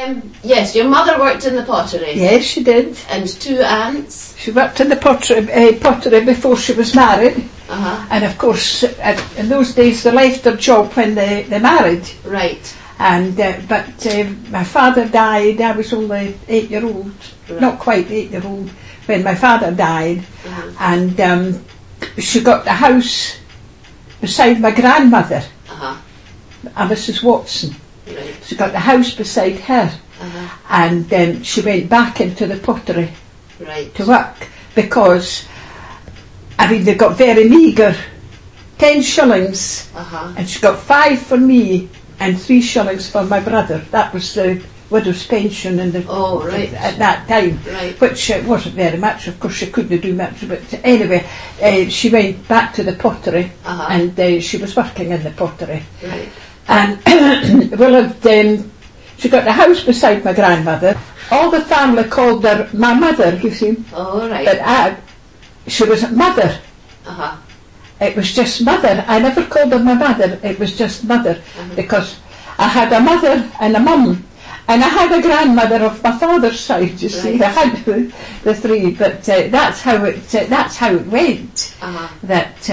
Yes, your mother worked in the pottery. Yes, she did. And 2 aunts? She worked in the pottery before she was married. Uh-huh. And of course, in those days they left their job when they married. Right. And but my father died. I was only 8-year-old, Right. not quite 8-year-old, when my father died. Uh-huh. And she got the house beside my grandmother, Uh-huh. Mrs. Watson. Right. She got the house beside her. Uh-huh. And then she went back into the pottery Right. to work because, I mean, they got very meagre, 10 shillings, Uh-huh. and she got 5 for me and 3 shillings for my brother. That was the widow's pension in the, Oh, right. at that time, Right. which wasn't very much. Of course, she couldn't do much, but anyway, she went back to the pottery, Uh-huh. and she was working in the pottery. Right. And we lived, she got the house beside my grandmother. All the family called her my mother, you see. Oh, right. But she was mother. Uh-huh. It was just mother. I never called her my mother. It was just mother. Because I had a mother and a mum. And I had a grandmother of my father's side, you see. I had the 3. But that's how it went. Uh-huh. That,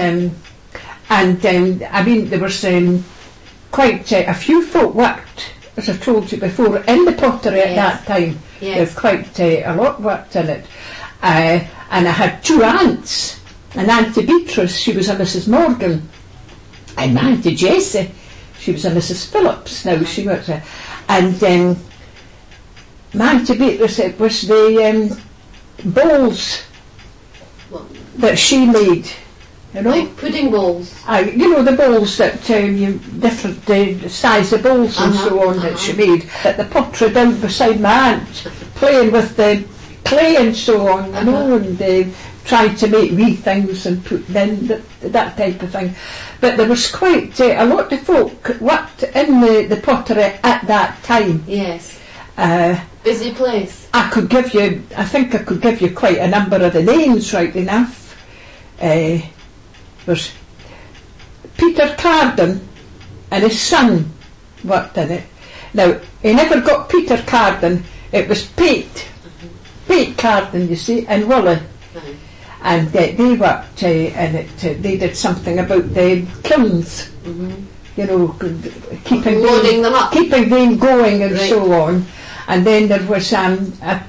I mean, there was quite a few folk worked, as I told you before, in the pottery at that time. Yes. There was quite a lot worked in it. And I had 2 aunts. And Auntie Beatrice, she was a Mrs. Morgan. And my Auntie Jessie, she was a Mrs. Phillips. Now she worked there. And my Auntie Beatrice, it was the bowls Well, that she made. You know? like pudding bowls. You know, the bowls that different size of bowls and so on that she made. At the pottery down beside my aunt, playing with the clay and so on, you know, and trying to make wee things and put them in, that type of thing. But there was quite a lot of folk worked in the pottery at that time. Yes. Busy place. I think I could give you quite a number of the names, right enough. There's Peter Carden and his son worked in it. Now, he never got Peter Carden, it was Pate Carden, you see, and Willie. And they worked in it, they did something about the kilns, you know, keeping loading them up, keeping them going and right. so on. And then there was a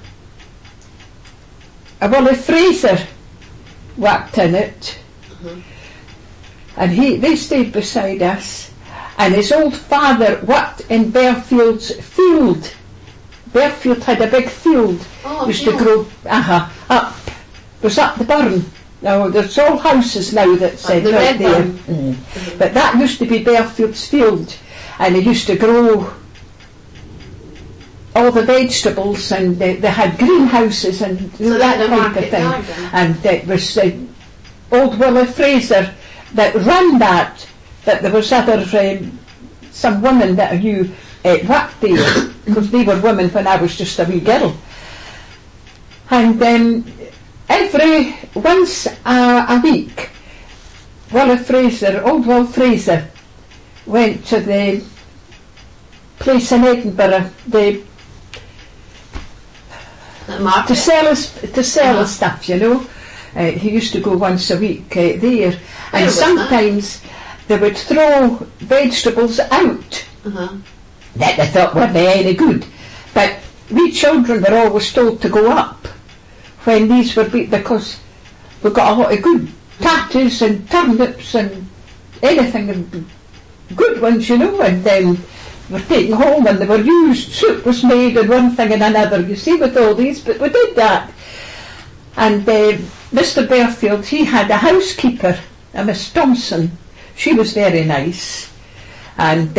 Willie Fraser worked in it. And they stayed beside us, and his old father worked in Bearfield's field. Bearfield had a big field, used to grow up, was up the burn. Now there's all houses now that's right there. But that used to be Bearfield's field, and he used to grow all the vegetables, and they had greenhouses and so that type of thing. Garden. And it was old Willie Fraser that ran that there was other some women that I knew worked there, because they were women when I was just a wee girl. And once a week, old Will Fraser went to the place in Edinburgh, to sell his stuff, you know. He used to go once a week there, and sometimes they would throw vegetables out that they thought weren't any good. But we children were always told to go up when these were because we got a lot of good tatties and turnips and anything, and good ones, you know, and then were taken home and they were used, soup was made and one thing and another, you see, with all these, but we did that. And Mr. Bearfield, he had a housekeeper, a Miss Thompson. She was very nice. And,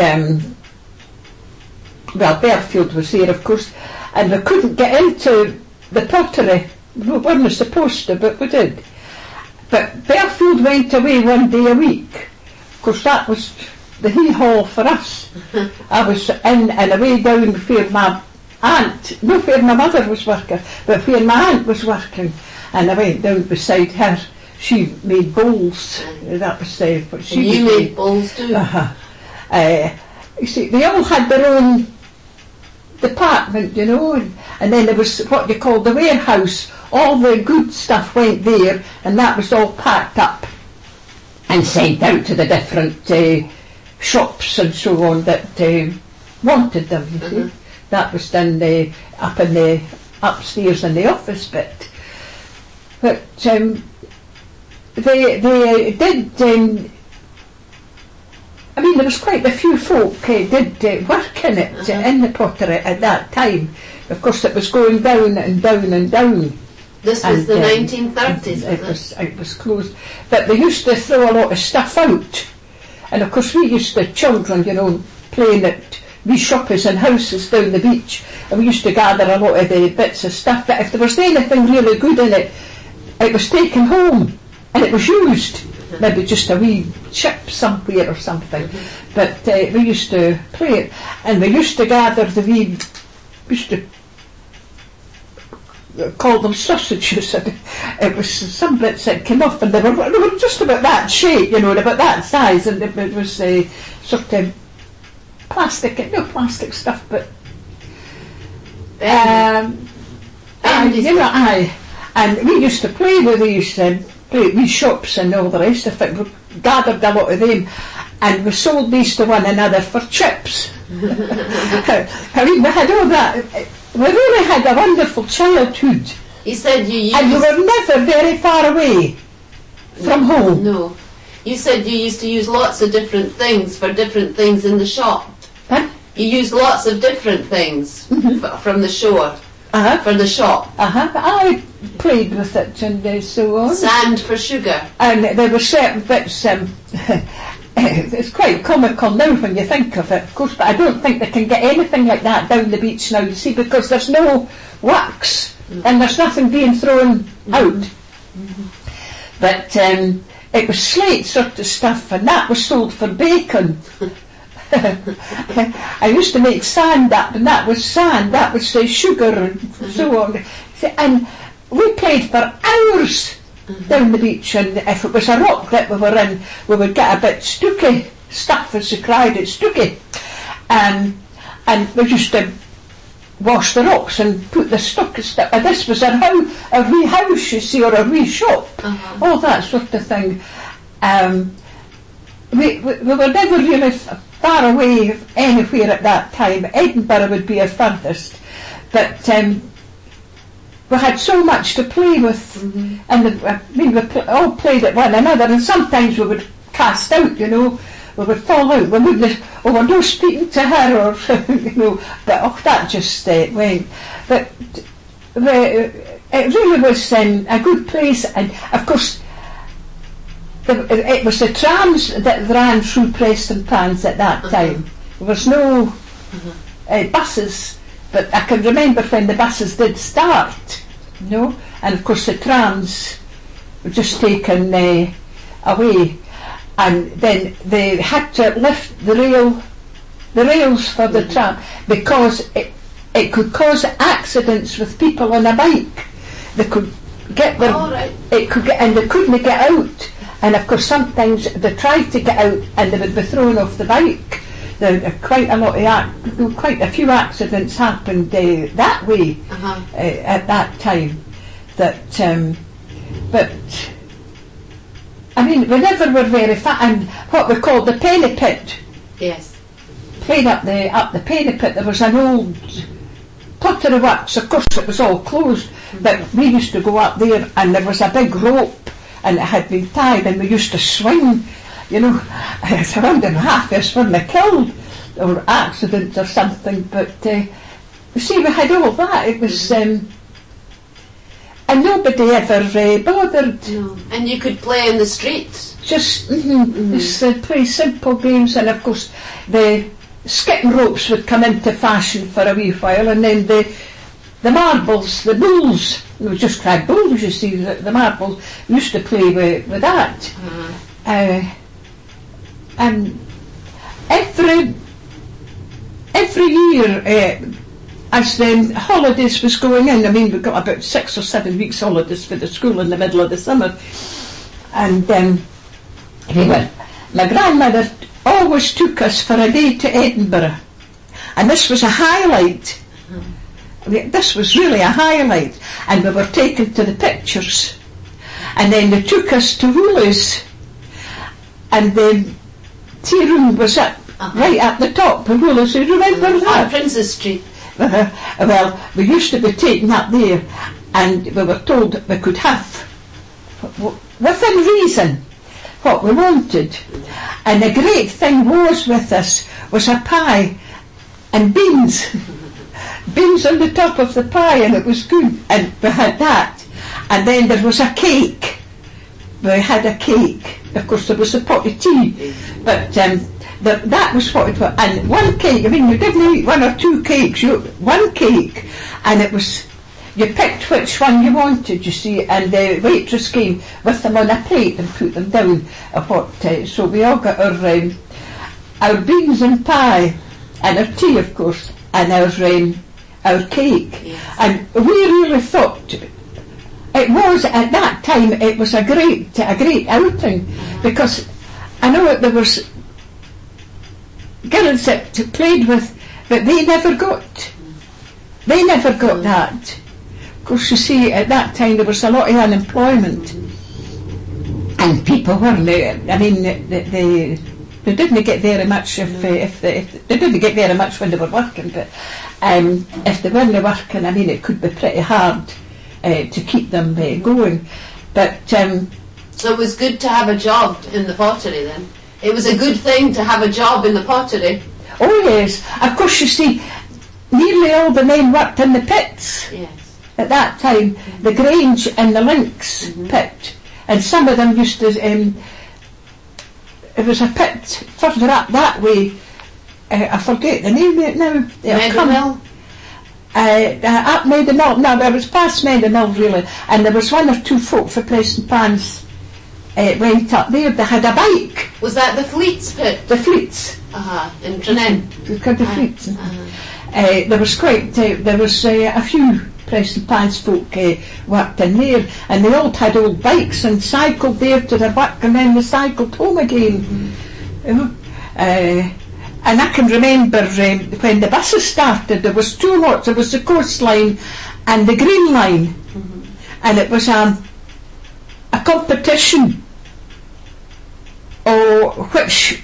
Bearfield was there, of course, and we couldn't get into the pottery. We weren't supposed to, but we did. But Bearfield went away one day a week. Of course, that was the hee-haw for us. I was in and away down where my aunt, not where my mother was working, but where my aunt was working. And I went down beside her. She made bowls. That was what she and you made bowls too? You see, they all had their department, you know, and then there was what they called the warehouse. All the good stuff went there, and that was all packed up and sent out to the different shops and so on that wanted them, you see. That was done up in the upstairs in the office bit. But they did, I mean, there was quite a few folk did work in it, in the pottery at that time. Of course, it was going down and down and down. This was the 1930s, it was closed. But they used to throw a lot of stuff out. And of course, we used to, children, you know, playing at wee shoppies and houses down the beach, and we used to gather a lot of the bits of stuff. But if there was anything really good in it, it was taken home and it was used. Maybe just a wee chip somewhere or something. But we used to play it, and we used to gather the wee, we used to call them sausages, and it was some bits that came off, and they were just about that shape, you know, and about that size, and it was sort of plastic, no plastic stuff, but you know, and we used to play with these wee shops and all the rest of it. We gathered a lot of them, and we sold these to one another for chips. I mean, we had all that. We really had a wonderful childhood. You said you used... And we were never very far away from home. No. You said you used to use lots of different things for different things in the shop. Huh? You used lots of different things from the shore for the shop. I played with it and so on. Sand for sugar. And there were certain bits... it's quite comical now when you think of it, of course, but I don't think they can get anything like that down the beach now, you see, because there's no wax and there's nothing being thrown out. But it was slate sort of stuff, and that was sold for bacon. I used to make sand up, and that was sand, that was sugar and so on. And we played for hours down the beach, and if it was a rock that we were in, we would get a bit stooky stuff, as they cried it, stooky, and we used to wash the rocks and put the stooky stuff, and this was a wee house, you see, or a wee shop, all that sort of thing. We were never really far away anywhere at that time. Edinburgh would be our furthest, but we had so much to play with, and we all played at one another, and sometimes we would cast out, you know, we would fall out, we wouldn't, we're no speaking to her, or, you know, but that just went. But it really was a good place, and of course it was the trams that ran through Prestonpans at that time. There was no buses, but I can remember when the buses did start, you know, and of course the trams were just taken away, and then they had to lift the rails for the tram, because it could cause accidents with people on a bike. They could get their, and they couldn't get out, and of course sometimes they tried to get out and they would be thrown off the bike. Quite a few accidents happened that way at that time. But I mean, we never were very fat, and what we called the penny pit. Yes. Played up the penny pit. There was an old pottery works. Of course, it was all closed, but we used to go up there, and there was a big rope, and it had been tied, and we used to swing. You know, it's around and half us when they killed or accidents or something. But you see, we had all that. It was, and nobody ever bothered. No. And you could play in the streets. Just just play simple games, and of course the skipping ropes would come into fashion for a wee while, and then the marbles, the bulls. We just cried bulls. You see, the marbles. We used to play with that. And every year, as the holidays was going in, I mean, we got about 6 or 7 weeks holidays for the school in the middle of the summer, and my grandmother always took us for a day to Edinburgh, and this was a highlight this was really a highlight, and we were taken to the pictures, and then they took us to Woolies, and the tea room was up right at the top of Woolies. You remember that? Princess Street. Well, we used to be taken up there, and we were told that we could have, within reason, what we wanted. And the great thing was with us was a pie and beans. Beans on the top of the pie, and it was good. And we had that. And then there was a cake. We had a cake. Of course, there was a pot of tea. But that was what it was. And one cake, I mean, you didn't eat one or two cakes. One cake. And it was, you picked which one you wanted, you see, and the waitress came with them on a plate and put them down. So we all got our beans and pie, and our tea, of course, and our cake. Yes. And we really thought it was, at that time, it was a great outing, because I know there was girls that played with, but they never got that. Of course, you see, at that time there was a lot of unemployment, and people weren't. I mean, they didn't get very much if they didn't get very much when they were working. But if they weren't working, I mean, it could be pretty hard to keep them going. But so it was good to have a job in the pottery then. It was a good thing to have a job in the pottery. Oh yes, of course. You see, nearly all the men worked in the pits. Yes. At that time, the Grange and the Links pit, and some of them used to. It was a pit further up that way. I forget the name of it now. Meadowmill? Up Meadowmill. No, there was past Meadowmill really, and there was one or two folk for placing pans. Went up there. They had a bike. Was that the Fleets pit? The Fleets. In Tranent. The Fleets. There was there was a few Press and Pans folk worked in there, and they all had old bikes and cycled there to their work, and then they cycled home again. You know? And I can remember when the buses started, there was two lots. There was the Coast Line and the Green Line, and it was a competition. Which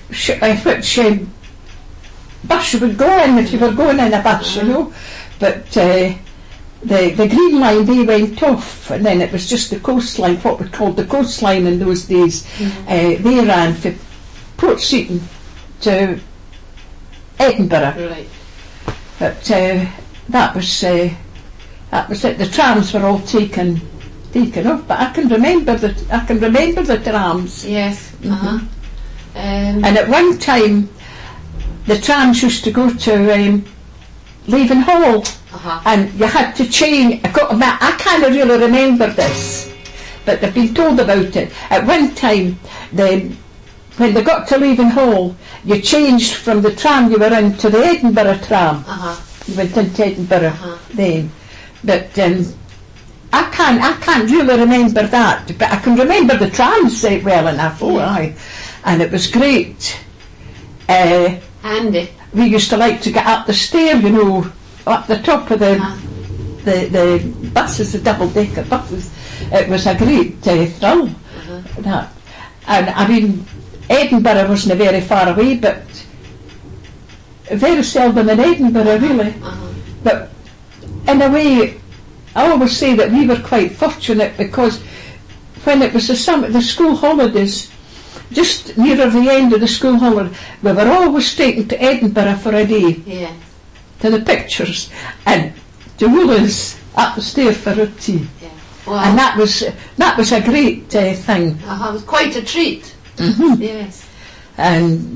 bus you would go in if you were going in a bus, you know. But the Green Line, they went off, and then it was just the Coast Line, what we called the Coast Line in those days. They ran from Port Seton to Edinburgh. Right. But that was it. The trams were all taken off, but I can remember the trams. Yes. And at one time, the trams used to go to Leavenhall, and you had to change. I can't really remember this, but I've been told about it. At one time, when they got to Leavenhall, you changed from the tram you were in to the Edinburgh tram. You went into Edinburgh then, but I can't really remember that, but I can remember the trams well enough. Oh, aye, and it was great. Handy. We used to like to get up the stair, you know, up the top of the buses, the double-decker buses. It was a great thrill. That, and I mean, Edinburgh wasn't very far away, but very seldom in Edinburgh, really. But in a way, I always say that we were quite fortunate, because when it was the school holidays, just nearer the end of the school holiday, we were always taken to Edinburgh for a day. Yeah. To the pictures, and to Woolies up the stair for a tea. Yeah. Wow. And that was a great thing. It was quite a treat. Yes. And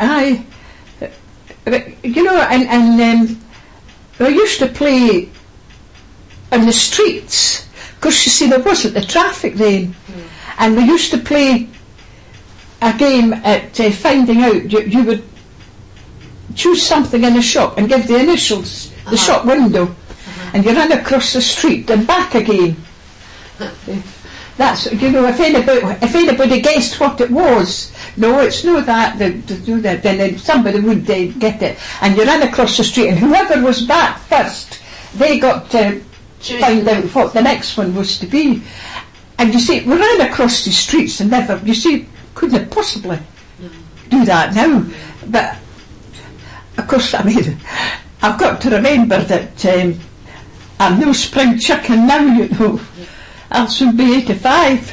you know, and we used to play on the streets, because you see there wasn't the traffic then, and we used to play a game at finding out. You would choose something in a shop and give the initials, the shop window, and you run across the street and back again. That's, you know, if anybody guessed what it was, no, it's no that, then somebody would get it, and you run across the street, and whoever was back first, they got to find out what the next one was to be. And you see, we ran across the streets and never, you see, couldn't possibly do that now. But, of course, I mean, I've got to remember that I'm no spring chicken now, you know. I'll soon be 85.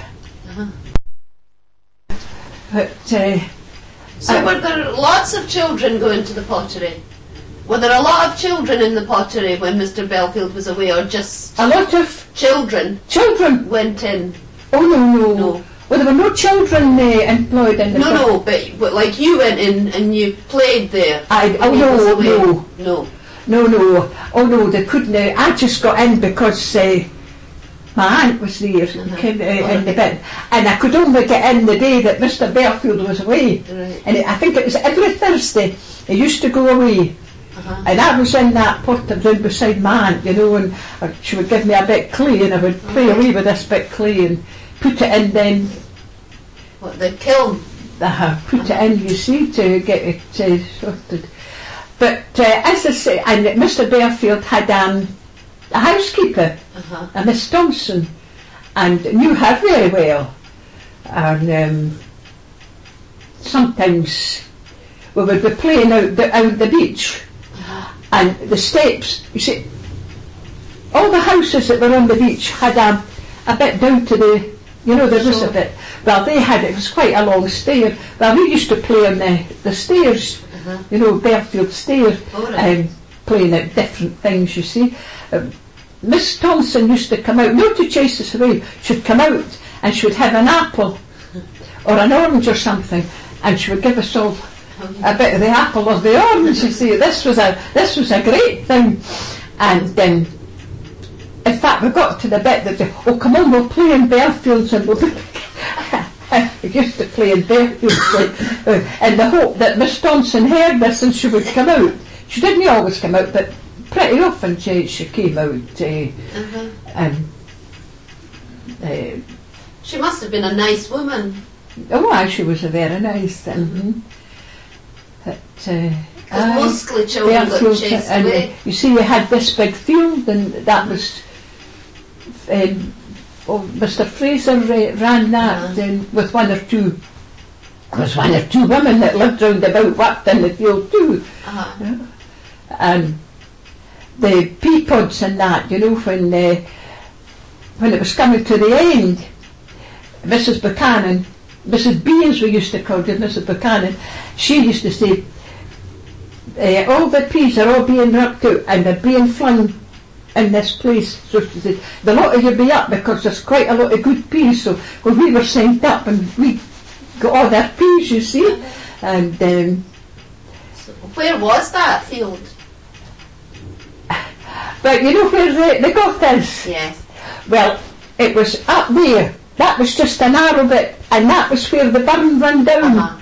But, so were there lots of children going to the pottery? Were there a lot of children in the pottery when Mr. Belfield was away, or just a lot of children? Children went in. Oh no. Well, there were no children employed in the pottery. No, but like you went in and you played there. No. Oh no, they couldn't. I just got in because my aunt was there in the bin, and I could only get in the day that Mr. Belfield was away. Right. And I think it was every Thursday he used to go away. And I was in that potter room beside my aunt, you know, and she would give me a bit of clay, and I would play away with this bit of clay and put it in then. What, the kiln? Put it in, you see, to get it sorted. But as I say, and Mr. Belfield had a housekeeper, a Miss Thompson, and knew her very well. And sometimes we would be playing out the beach. And the steps, you see, all the houses that were on the beach had a bit down to the, you know, there was a bit. Well, it was quite a long stair. Well, we used to play on the stairs, you know, Belfield stairs, playing at different things, you see. Miss Thompson used to come out, not to chase us away, she'd come out and she would have an apple or an orange or something, and she would give us all a bit of the apple or the orange, you see. This was a great thing. And then, in fact, we got to the bit that, come on, we'll play in Belfields, and we used to play in Belfields in the hope that Miss Thompson heard this and she would come out. She didn't always come out, but pretty often she came out. She must have been a nice woman. Oh, she was a very nice. Because mostly children got chased away. You see, you had this big field, and that was Mr. Fraser ran that with one or two women that lived round about, worked in the field too. And the pea pods and that, you know, when it was coming to the end, Mrs. Buchanan, Mrs. B as we used to call her, Mrs. Buchanan, she used to say, all the peas are all being rucked out and they're being flung in this place. So she said, the lot of you be up because there's quite a lot of good peas. So when we were sent up and we got all their peas, you see. And so where was that field? But you know where the Goth is? Yes. Well, it was up there. That was just a narrow bit, and that was where the burn ran down.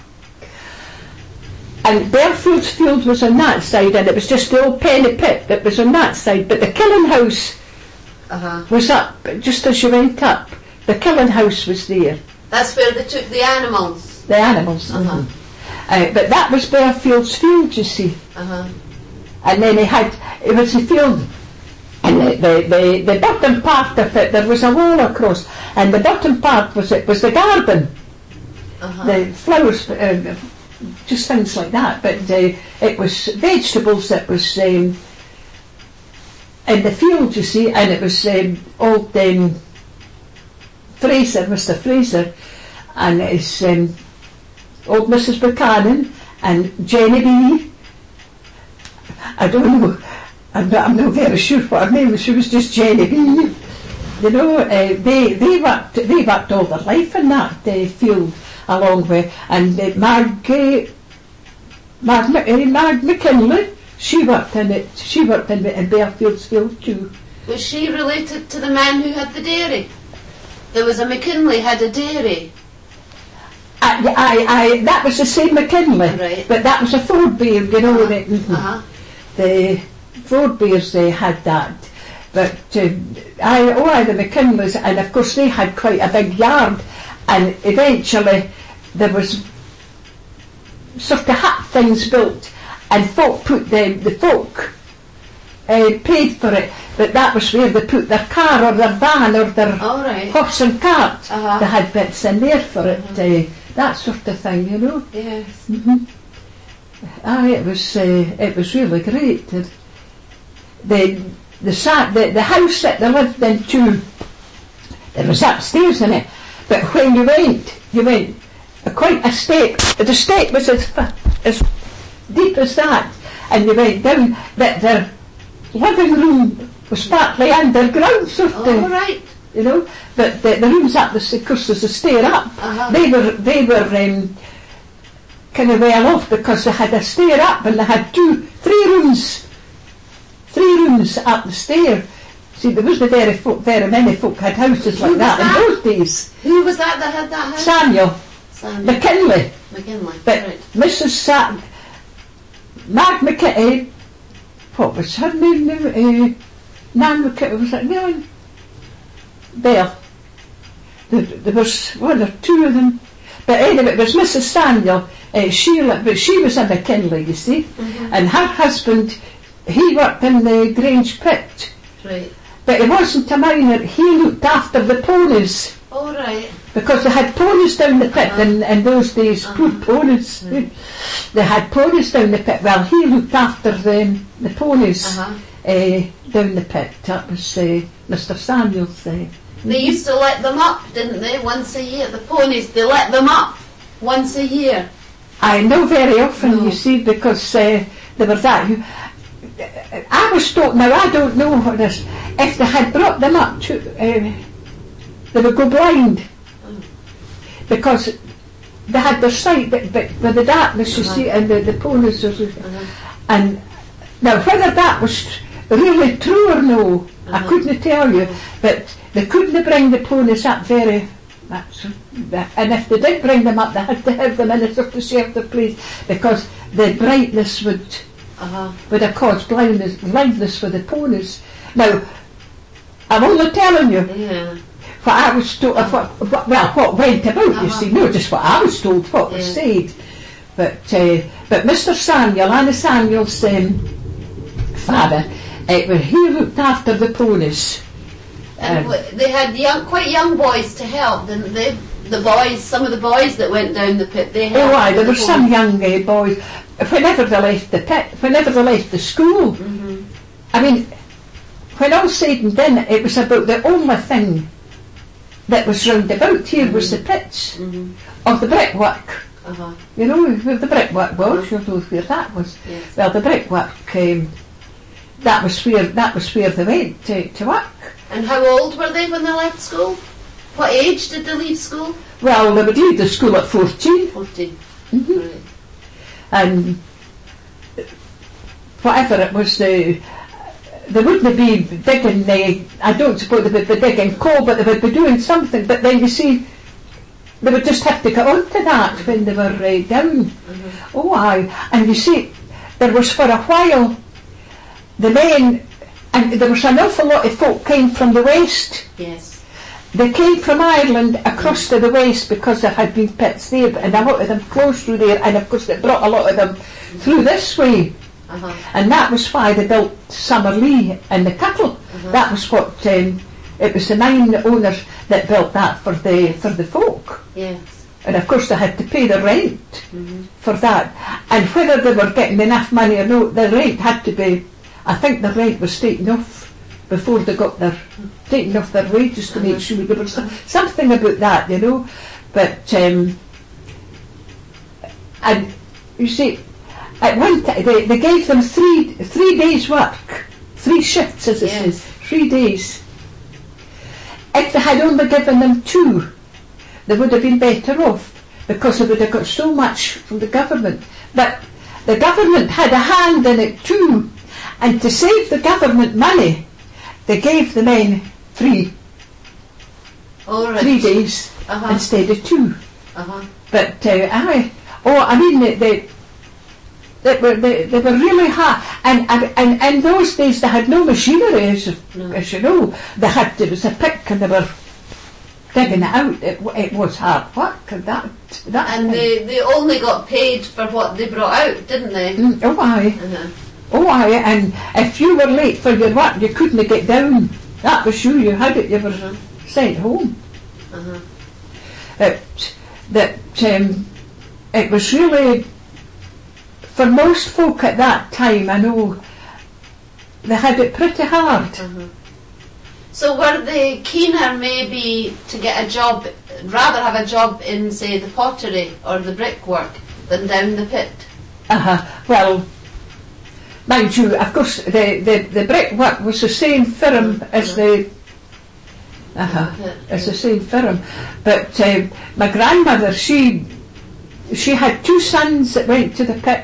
And Belfield's field was on that side, and it was just the old penny pit that was on that side. But the kiln house was up, just as you went up. The kiln house was there. That's where they took the animals? The animals. But that was Belfield's field, you see. And then it was a field. And the bottom part of it, there was a wall across, and the bottom part was the garden, the flowers, just things like that. But it was vegetables that was in the field, you see, and it was old Fraser, Mr. Fraser, and it's old Mrs. Buchanan and Jenny B. I don't know. I'm not very sure what her name was. She was just Jenny B. You know, they worked all their life in that field along with, and Marg McKinley, she worked in it. She worked in Belfield's field too. Was she related to the man who had the dairy? There was a McKinley had a dairy. That was the same McKinley, right. But that was a Ford beer, you know. The Ford beers, they had that. But the McKinleys, and of course they had quite a big yard, and eventually there was sort of hut things built, and folk put the folk paid for it, but that was where they put their car or their van or their horse and cart. They had bits in there for it, that sort of thing, you know. Yes. It was really great. The house that they lived in too, there was upstairs in it, but when you went quite a step. The step was as deep as that, and you went down, but their living room was partly underground, sort of. Oh, right. You know, but the rooms up, of course, there's a stair up. They were kind of well off because they had a stair up, and they had three rooms up the stair. See, there wasn't very many folk had houses like that in those days. Who was that had that house? Samuel. McKinley. But right. Mrs. Mag McKitty, what was her name now? Nan McKitty, was it Nan? Bell. There was one or two of them. But anyway, it was Mrs. Samuel, but she was a McKinley, you see. And her husband, he worked in the Grange Pit. Right. But it wasn't a miner, he looked after the ponies. Oh, right. Because they had ponies down the pit in those days, poor ponies. They had ponies down the pit. Well, he looked after the ponies down the pit. That was Mr. Samuel's. They used to let them up, didn't they, once a year? The ponies, they let them up once a year. I know very often, you see, because there was that. I was told, now I don't know what this, if they had brought them up to, they would go blind. Because they had their sight, but with the darkness, you see, and the ponies. And now whether that was really true or no, I couldn't tell you, but they couldn't bring the ponies up very much. And if they did bring them up, they had to have them in a sort of shelter place, because the brightness would have caused blindness for the ponies. Now, I'm only telling you. Yeah. What I was told, what went about, you see, not just what I was told, what was said. But Mr. Samuel, Anna Samuel's father, he looked after the ponies. And they had quite young boys to help, didn't they? The boys, some of the boys that went down the pit, they helped. Oh, aye, there were some young boys. Whenever they left the pit, whenever they left the school, I mean, when all said and done, it was about the only thing that was round about here was the pits of the brickwork. You know where the brickwork was. You know where that was. Yes. Well, the brickwork. That was where they went to work. And how old were they when they left school? What age did they leave school? Well, they would leave the school at 14. 14. Right. And whatever it was, they wouldn't be digging, I don't suppose they would be digging coal, but they would be doing something. But then you see, they would just have to get on to that when they were down. Oh, aye. And you see, there was for a while, the men, and there was an awful lot of folk came from the west. Yes. They came from Ireland across to the west because there had been pits there, and a lot of them closed through there, and of course they brought a lot of them through this way. And that was why they built Summerlee and the Cuttle. That was what it was the 9 owners that built that for the folk. Yes. And of course they had to pay the rent for that. And whether they were getting enough money or no, the rent had to be, I think the rent was taken off before they got taken off their wages to make sure there was something about that, you know. But and you see, at one time they gave them three days work, 3 shifts as it says, 3 days. If they had only given them 2, they would have been better off, because they would have got so much from the government. But the government had a hand in it too, and to save the government money, they gave the men 3 days instead of 2. But I mean they were really hard, and in those days they had no machinery, as you know. It was a pick, and they were digging it out. It was hard work, and that. And they only got paid for what they brought out, didn't they? Oh, aye. Oh, aye, and if you were late for your work, you couldn't get down. That was you had it, you were sent home. It was really, for most folk at that time, I know, they had it pretty hard. So were they keener maybe to get a job, rather have a job in, say, the pottery or the brickwork than down the pit? Well, mind you, of course, the brickwork was the same firm as the same firm. But my grandmother, she had 2 sons that went to the pit,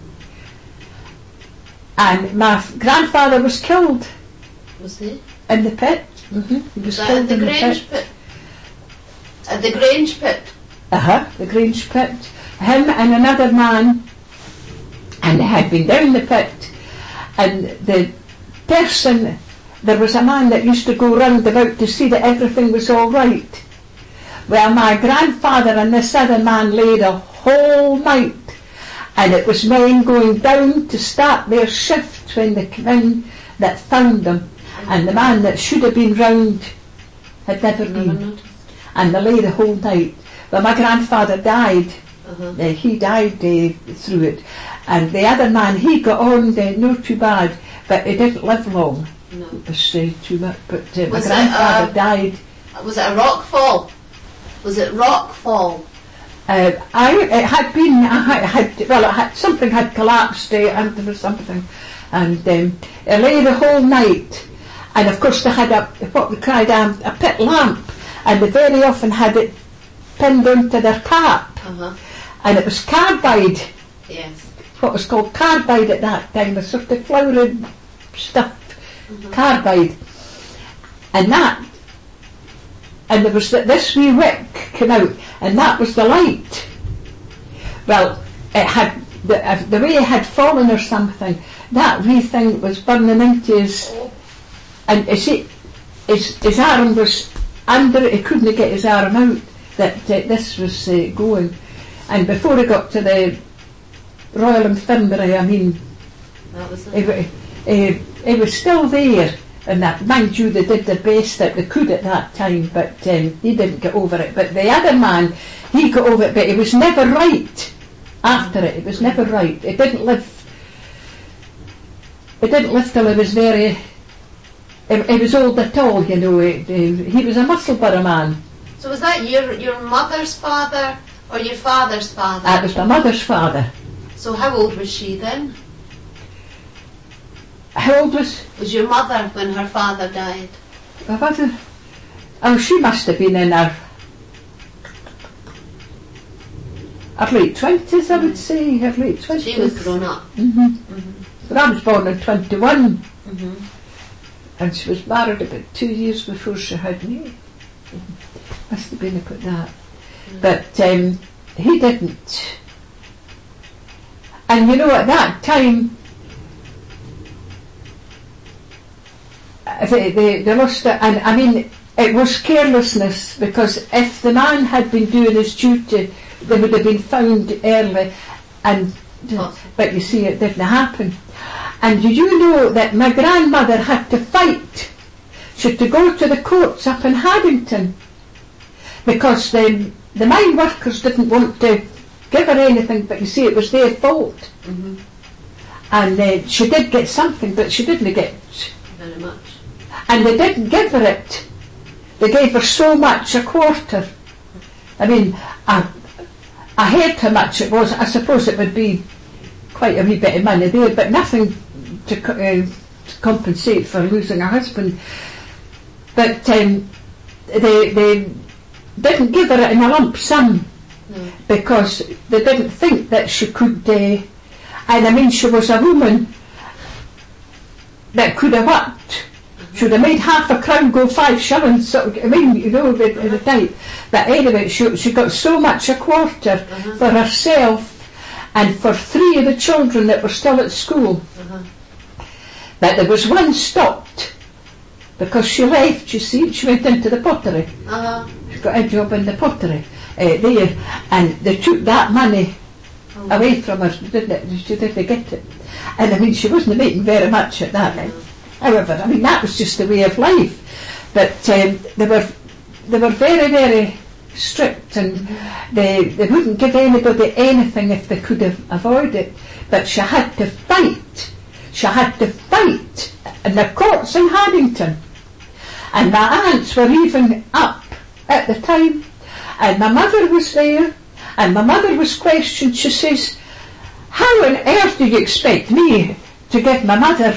and my grandfather was killed. Was he? In the pit. He was killed in the pit. At the Grange pit? The Grange pit. Him and another man, and they had been down the pit, and the person, there was a man that used to go round about to see that everything was all right. Well, my grandfather and this other man laid a whole night, and it was men going down to start their shift when they came in that found them, and the man that should have been round had never been, and they lay the whole night. Well, my grandfather died. He died through it, and the other man, he got on not too bad, but he didn't live long. No. It was too much. But my grandfather died. Was it a rock fall? Was it rock fall? It had been. Something had collapsed, and there was something, and it lay the whole night. And of course they had a pit lamp, and they very often had it pinned onto their cap. And it was carbide. Yes. What was called carbide at that time, a sort of floured stuff, carbide. And there was this wee wick came out, and that was the light. Well, it had, the way it had fallen or something, that wee thing was burning into his, and you see, his arm was under it, he couldn't get his arm out, that this was going. And before he got to the Royal Infirmary, I mean, he was still there, and that, mind you, they did the best that they could at that time, but he didn't get over it. But the other man, he got over it, but he was never right after it. It was never right. He didn't live till he was very, he was old at all, you know. He was a Musselburgh man. So was that your mother's father or your father's father? That was my mother's father. So how old was she then? How old was your mother when her father died? She must have been in her late 20s, I would say, her late 20s. She was grown up. But I was born in 21, and she was married about 2 years before she had me. Must have been about that. But he didn't. And you know, at that time, they lost it, and I mean, it was carelessness, because if the man had been doing his duty, they would have been found early, and but you see, it didn't happen. And did you know that my grandmother had to fight? She had to go to the courts up in Haddington, because the mine workers didn't want to give her anything, but you see, it was their fault. And she did get something, but she didn't get very much. And they didn't give her it. They gave her so much a quarter. I mean, I heard how much it was. I suppose it would be quite a wee bit of money there, but nothing to compensate for losing her husband. But they didn't give her it in a lump sum, because they didn't think that she could. And I mean, she was a woman that could have worked. She would have made half a crown go 5 shillings. So, I mean, you know, at the time. But anyway, she got so much a quarter for herself and for 3 of the children that were still at school. But there was one stopped, because she left, you see, she went into the pottery. She got a job in the pottery there, and they took that money away from her. She didn't get it. And I mean, she wasn't making very much at that. However, I mean, that was just the way of life. But they were very, very strict, and they wouldn't give anybody anything if they could have avoided it. But she had to fight. She had to fight in the courts in Haddington. And my aunts were even up at the time, and my mother was there, and my mother was questioned. She says, how on earth do you expect me to give my mother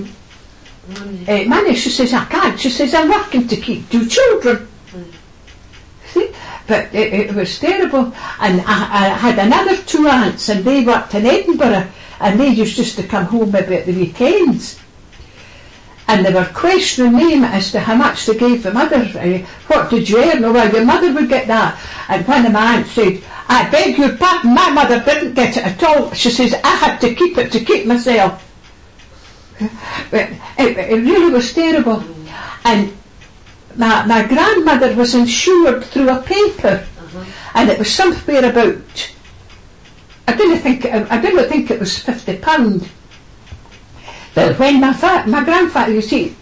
money? She says, I can't. She says, I'm working to keep 2 children. See? But it was terrible. And I had another 2 aunts, and they worked in Edinburgh, and they used just to come home maybe at the weekends. And they were questioning me as to how much they gave the mother. What did you earn? Oh, well, your mother would get that. And one of my aunts said, I beg your pardon, my mother didn't get it at all. She says, I had to keep it to keep myself. But it really was terrible. And my grandmother was insured through a paper, and it was somewhere about, I didn't think it was £50. But when my grandfather, you see,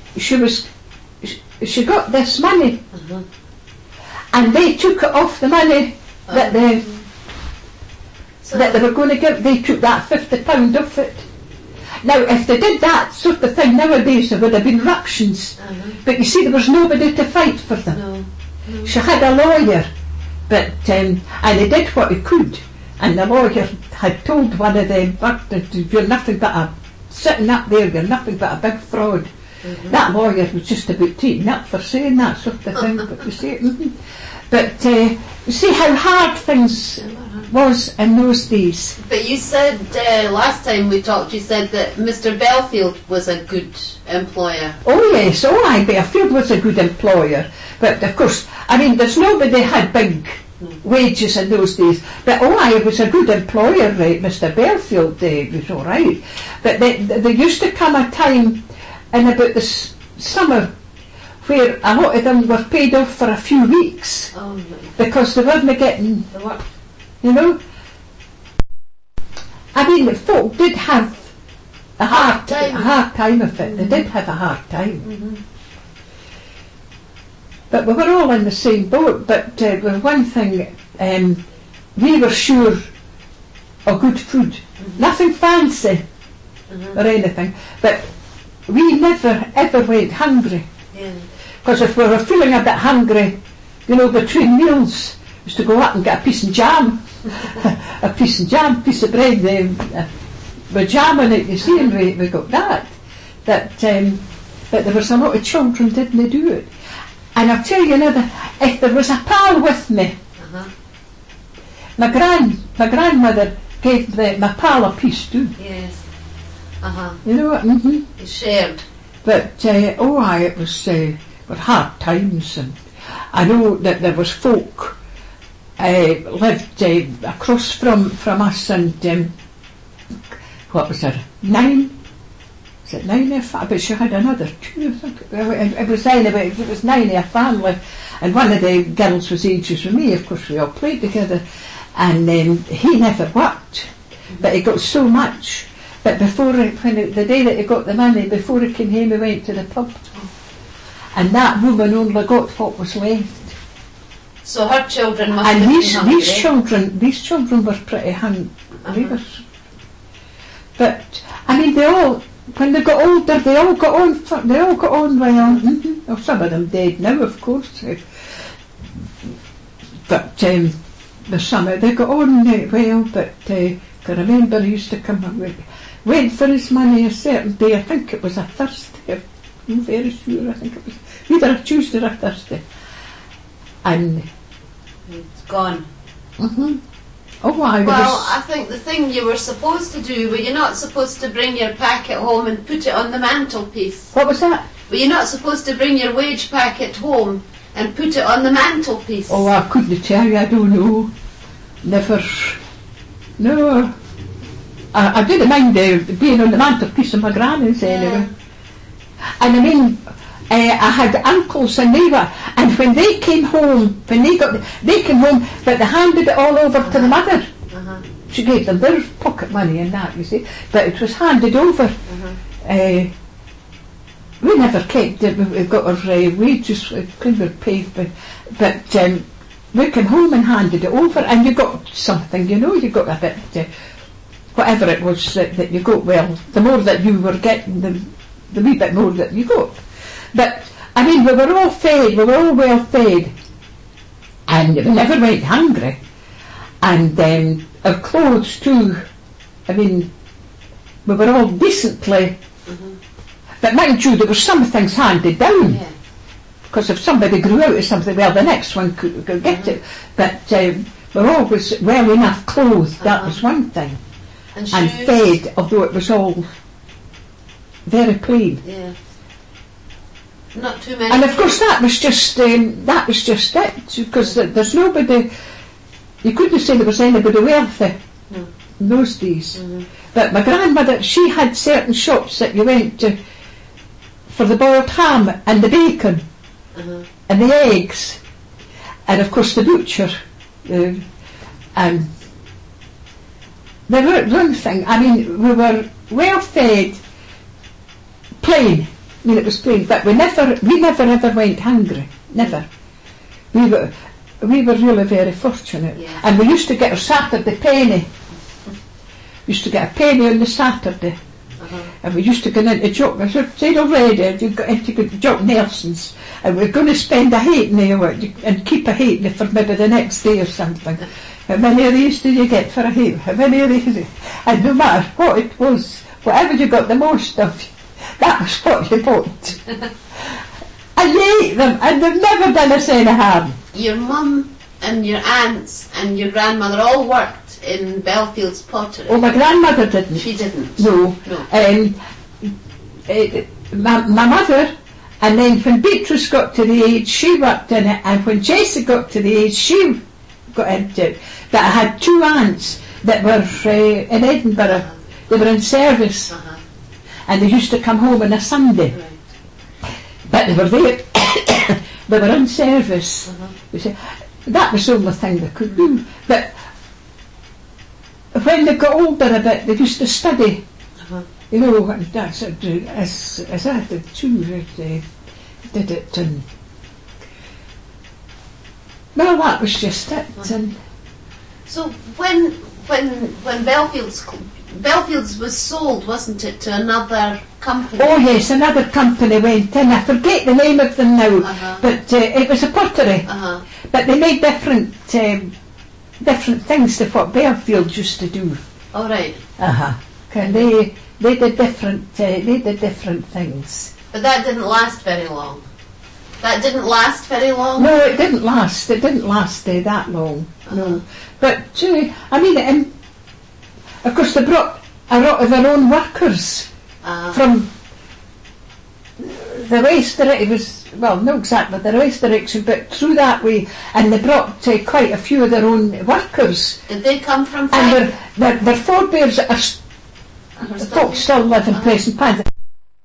she got this money, and they took it off the money that they were going to give. They took that £50 off it. Now, if they did that sort of thing nowadays, there would have been ructions. But you see, there was nobody to fight for them. No. She had a lawyer, but and he did what he could. And the lawyer had told one of them, you're nothing but a, sitting up there, you're nothing but a big fraud. That lawyer was just about taken up for saying that sort of thing. But you see, but you see how hard things was in those days. But you said last time we talked, you said that Mr. Belfield was a good employer. Oh yes, Belfield was a good employer. But of course, I mean, there's nobody had big wages in those days. But it was a good employer, right? Mr. Belfield was all right. But there used to come a time in about the summer where a lot of them were paid off for a few weeks because they weren't getting the work. You know, I mean, the folk did have a hard time of it. They did have a hard time. But we were all in the same boat. But one thing, we were sure of good food. Nothing fancy or anything. But we never ever went hungry. Because if we were feeling a bit hungry, you know, between meals, was to go up and get a piece of jam, piece of bread with jam in it, you see, and we got that. But there was a lot of children didn't do it. And I'll tell you now, if there was a pal with me, my grandmother gave my pal a piece too. Yes. You know what? He shared. But it was were hard times, and I know that there was folk lived across from us, and what was there, 9? Is it 9 of a, but she had another 2, I think. It was 9 of it was 9 of a family, and one of the girls was ages with me. Of course, we all played together, and he never worked, but he got so much. But before, the day that he got the money, before he came home, he went to the pub, and that woman only got what was left. So her children must and have been hungry. these children were pretty hungry. But I mean, they all, when they got older, they all got on well. Well, some of them dead now, of course. But there's some they got on well. But I remember he used to come and went for his money a certain day. I think it was a Thursday. I'm very sure. I think it was either a Tuesday or a Thursday. And it's gone. I think the thing you were supposed to do, were you not supposed to bring your packet home and put it on the mantelpiece? What was that? Were you not supposed to bring your wage packet home and put it on the mantelpiece? Oh, I couldn't tell you, I don't know. Never. No. I didn't mind being on the mantelpiece of my granny's anyway. And I mean, I had uncles and and when they came home, they came home, but they handed it all over to the mother. she gave them their pocket money and that, you see, but it was handed over. We never kept it. We got our wages, we were paid, but we came home and handed it over, and you got something, you know, you got a bit, whatever it was that you got. Well, the more that you were getting, the wee bit more that you got. But I mean, we were all fed, we were all well fed, and we never went hungry. And our clothes too, I mean, we were all decently, but mind you, there were some things handed down, because if somebody grew out of something, well, the next one could get it, but we were always well enough clothed, that was one thing, and fed, although it was all very plain. Yeah. Not too many. And of course that was just it, because there's nobody, you couldn't say there was anybody wealthy in those days. But my grandmother, she had certain shops that you went to for the boiled ham and the bacon and the eggs, and of course the butcher, and there were one thing, I mean, we were well fed, plain. I mean, it was plain, but we never ever went hungry. Never. We were really very fortunate, and we used to get our Saturday penny. We used to get a penny on the Saturday, and we used to go into Jock. I said already, you got into Jock Nelson's, and we're going to spend a halfpenny and keep a halfpenny for maybe the next day or something. How many of these did you get for a half? How many of these? And no matter what it was, whatever you got the most of, that was what you bought. And you ate them, and they've never done us any harm. Your mum and your aunts and your grandmother all worked in Belfield's pottery. Oh, my grandmother didn't. She didn't? No. My mother, and then when Beatrice got to the age, she worked in it, and when Jessie got to the age, she got into it. But I had two aunts that were in Edinburgh. They were in service. And they used to come home on a Sunday. But they were there, they were in service. You see, that was the only thing they could do. But when they got older a bit, they used to study. You know, and that's as I did too, they did it. And well, that was just it. And so when Belfield's was sold, wasn't it, to another company? Oh yes, another company went in. I forget the name of them now, but it was a pottery. But they made different things to what Belfield used to do. All right. And they did different things. But that didn't last very long. That didn't last very long. No, it didn't last. It didn't last that long. No, but I mean. Of course, they brought a lot of their own workers from the west direction. It was, well, not exactly the west direction, but through that way, and they brought quite a few of their own workers. Did they come from? And their forebears are folks still live in Pleasant Pines.